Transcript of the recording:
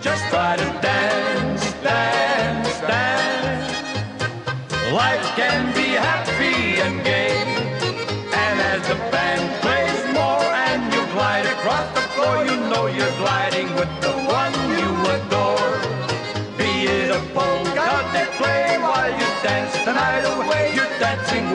Just try to dance, dance, dance. Life can be happy and gay. And as the band plays more and you glide across the floor, you know you're gliding with the one you adore. Be it a polka they play while you dance the night away, you're dancing